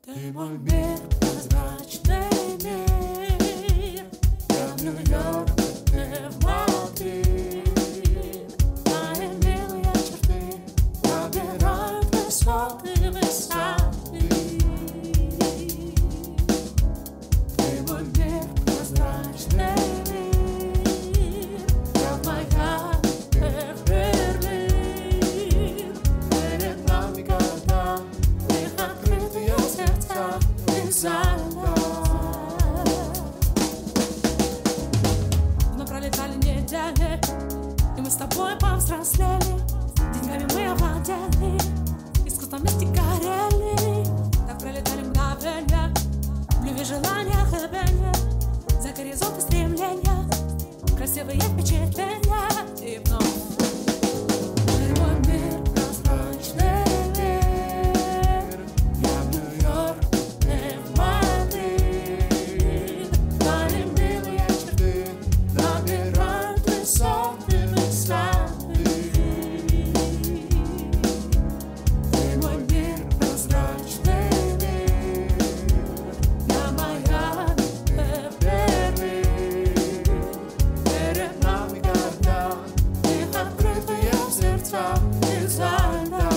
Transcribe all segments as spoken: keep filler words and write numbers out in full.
Ты мой мир, прозрачный мир. Я в Нью-Йорк, ты в Мадрид. Мои милые черты набирают высоты, высоты. Ты мой мир, прозрачный мир. Я в Майами, ты в Берлин. Перед нами города, их открытые сердца, их зала. Но пролетали недели, и мы с тобой повзрослели. Деньгами мы овладели, искусством вместе горели. Так пролетали мгновения, в любви, желания, хэппи. За горизонт и стремления, красивые впечатления. И вновь ты мой мир, прозрачный мир. Я в Нью-Йорк, ты в Мадрид. Мои милые черты набирают высоты, высоты. Ты мой мир, прозрачный мир. Я Майами, ты в Берлин. Перед нами города, их открытые сердца, их зала.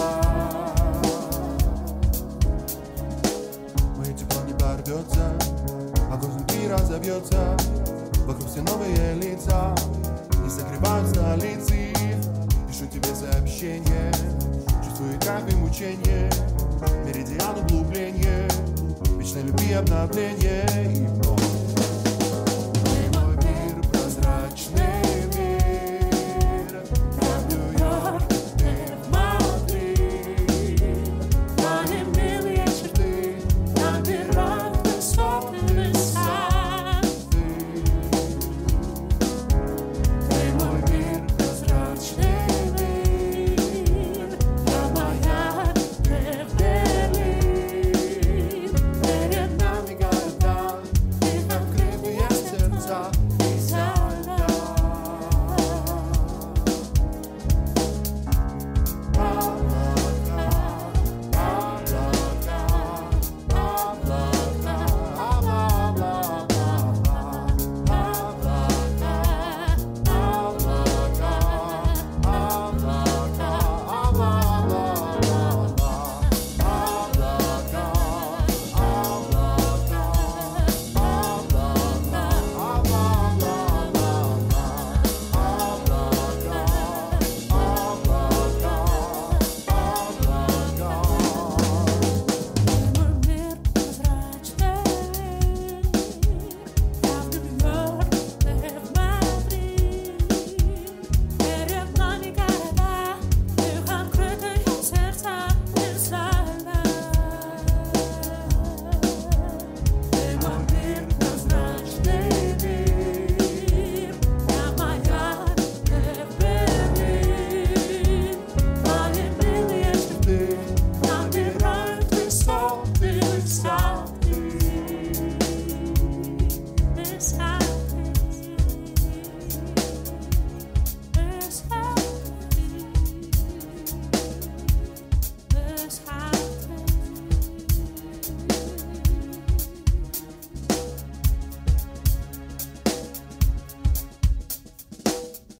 Мое тепло не порвется, огонь внутри разобьется. Вокруг все новые лица, не согревают столицы. Пишу тебе сообщение, чувствую как и мучение. Меридиан углубление, вечной любви обновление. И